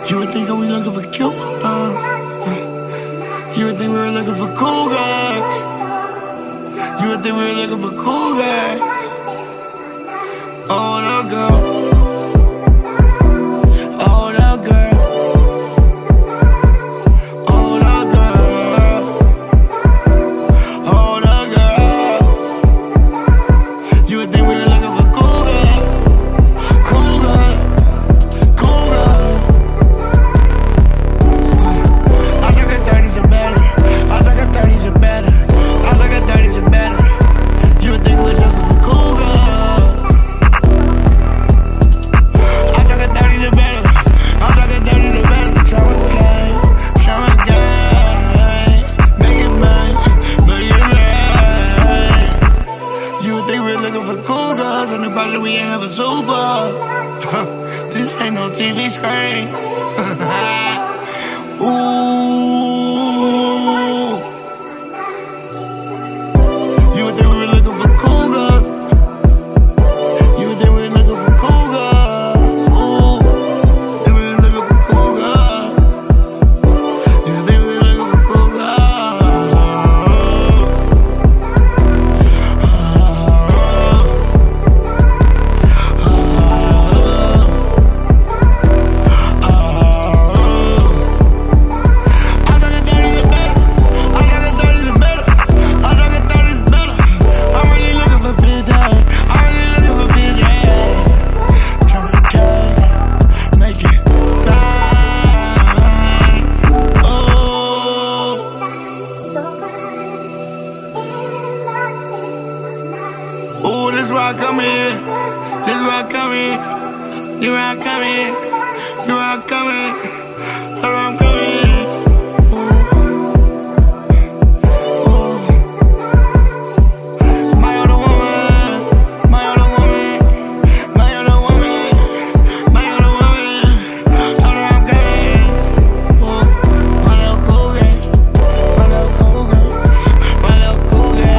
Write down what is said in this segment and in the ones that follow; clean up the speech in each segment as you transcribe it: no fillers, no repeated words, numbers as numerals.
You would think that we looking for cute, You would think we were looking for cool guys. You would think we were looking for cool guys. Oh, no, girl. On the budget, we ain't have a super. This ain't no TV screen. Ooh. You would think we were looking for cougars. You would think we were looking for cougars. Ooh. Think we were looking for cougars. You think we were looking for ooh, this where I come in. This where I come in. This where I come in. This where I come in. That's where I'm coming in. My other woman. My other woman. My other woman. My other woman. That's where I'm coming. My little cool girl. My little cool girl. My little cool girl.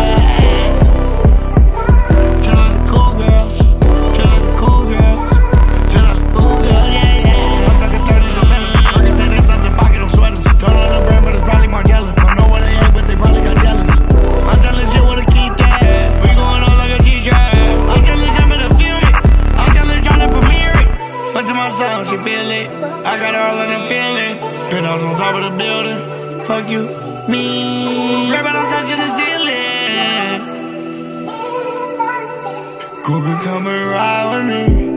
She feel it, I got all of them feelings. Penthouse on top of the building. Fuck you, me. Right I'm touching the ceiling. Cougar come and ride with me.